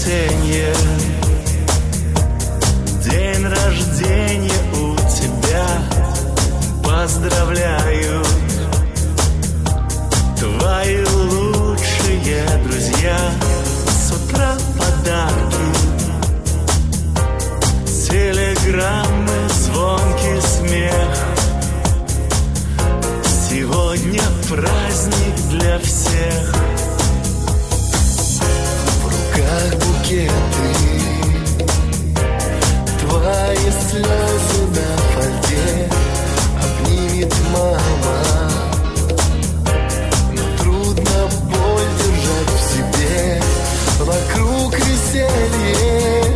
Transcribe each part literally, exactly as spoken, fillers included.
воскресенье, день рождения у тебя. Поздравляю, твои лучшие друзья. С утра подарки, телеграммы, звонкий смех. Сегодня праздник для всех. В руках букеты, твои слезы на фольге обнимет мама. Но трудно боль держать в себе. Вокруг веселье,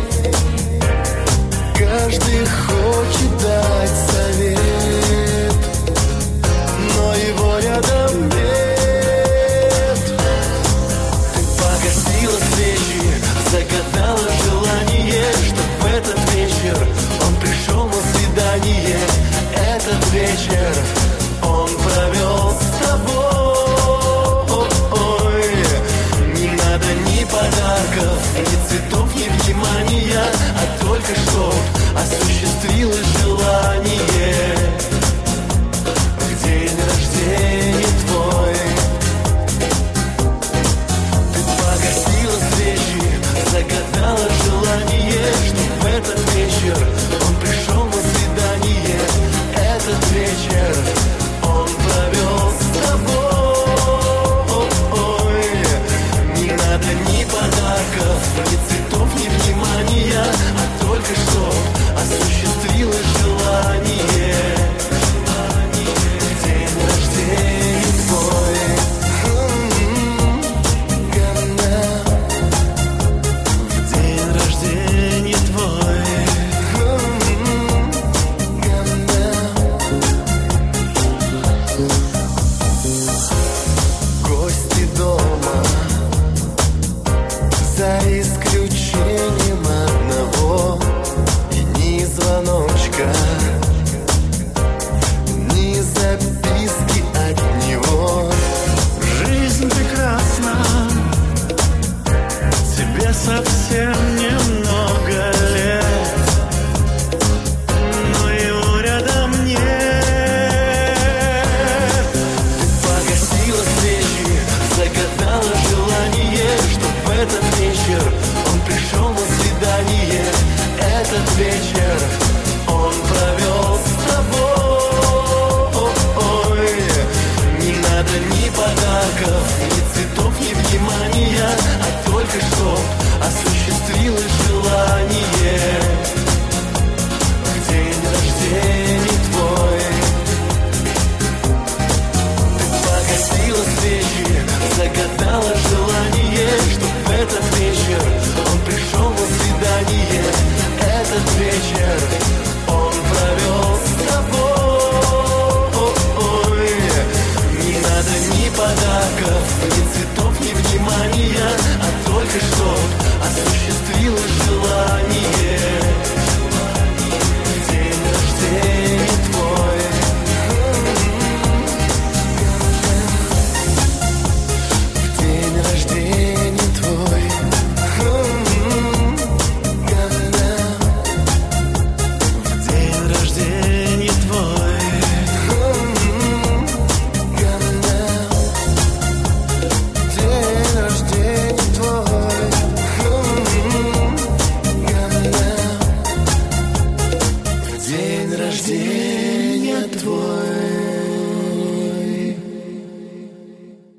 каждый хочет дать совет, но его рядом нет. Ты погасила свечи, загадала желание, чтоб в этот вечер он пришел на свидание. Этот вечер он провел с тобой. Не надо ни подарков, ни цветов, ни внимания, а только чтоб осуществилось желание. В день рождения твой ты погасила свечи, загадала желание, чтоб в этот вечер он пришел на свидание. Этот вечер он провел с тобой. Не надо ни подарков, ни цветов, ни внимания, а только чтоб осуществилось желание. В день рождения твой. В день рождения твой. Гости дома, за исключением одного, и ни звоночка, ни записки от него. Жизнь прекрасна, тебе совсем немного лет, но его рядом нет. Ты погасила свечи, загадала желание, чтоб в этот вечер он пришел на свидание. Этот вечер он провел с тобой. Не надо ни подарков, ни цветов, ни внимания, а только чтоб осуществилось желание. В день рождения твой ты погасила свечи, загадала желание, чтоб в этот вечер он пришел на свидание. Этот вечер он провел с тобой. Не надо ни подарков, ни цветов, ни внимания, а только чтоб осуществилось желание. В день рождения твой. В день рождения твой. В день рождения твой. День рождения твой. День рождения твой.